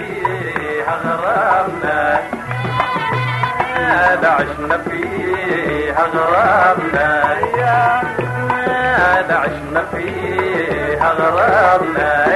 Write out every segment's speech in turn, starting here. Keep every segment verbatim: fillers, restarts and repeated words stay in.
فيها غرامنا هذا عشنا فيها غرامنا هذا عشنا فيها غرامنا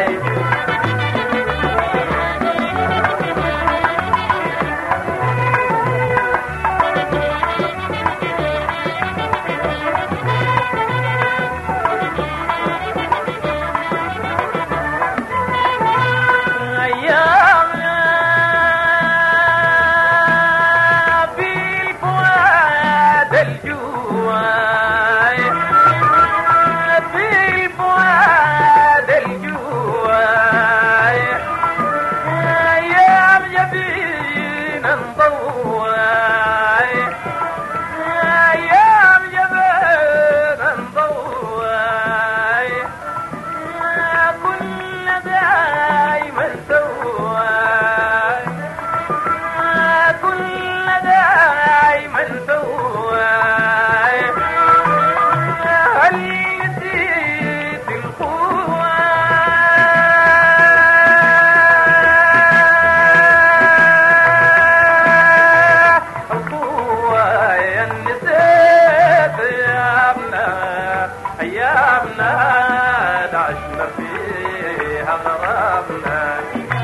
عشنا فيها غرامنا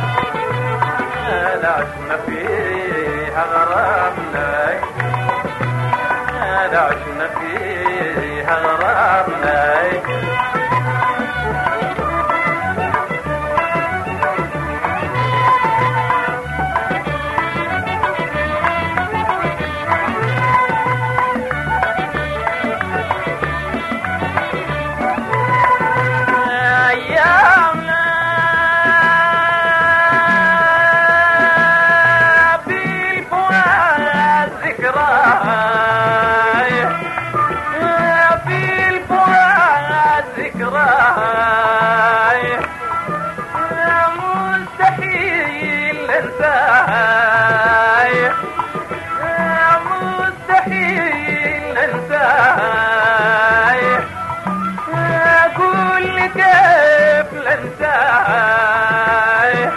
عشنا فيها غرامنا عشنا فيها غرامنا مستحيل انساها مستحيل انساها اقول لي كيف لانساها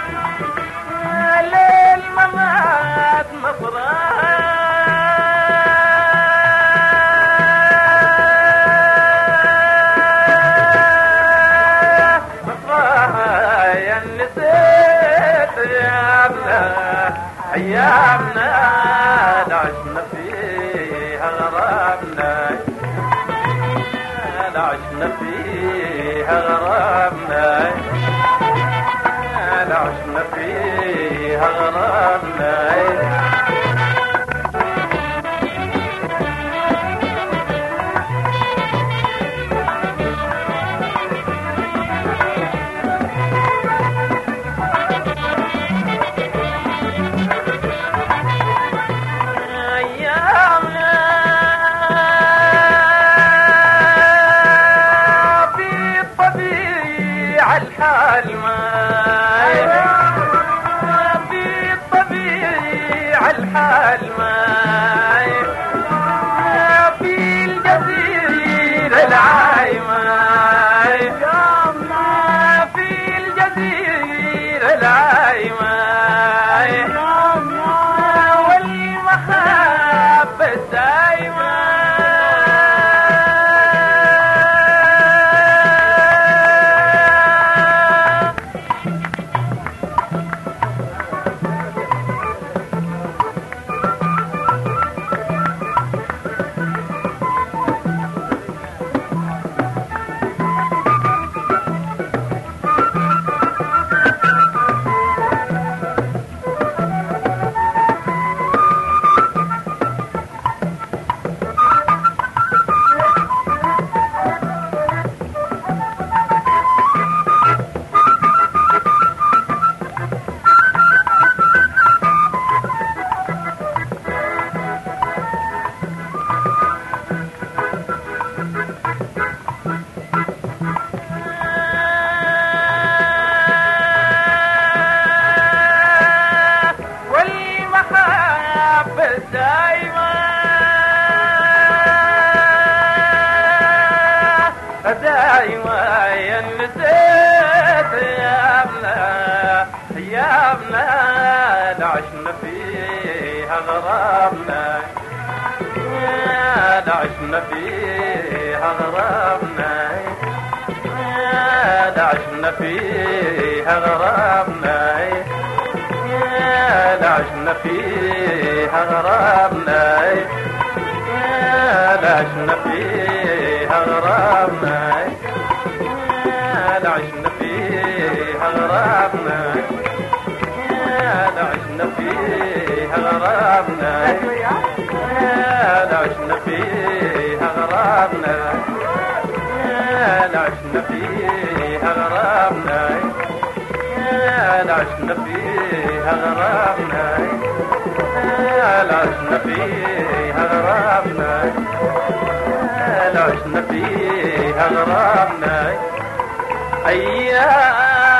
للممات مصرها أيامنا عشنا فيها غرامنا عشنا فيها غرامنا عشنا فيها غرامنا الحال ماي في الطبيعة الحال ماي في الجزيرة العايمة في الجزيرة العايمة والمحبة الدايمة عشنا فيها غرامنا عشنا فيها غرامنا عشنا فيها غرامنا عشنا فيها غرامنا عشنا فيها غرامنا عشنا فيها غرامنا عشنا فيها غرامنا عشنا فيها غرامنا عشنا فيها غرامنا عشنا فيها غرامنا عشنا فيها غرامنا عشنا فيها غرامنا أيام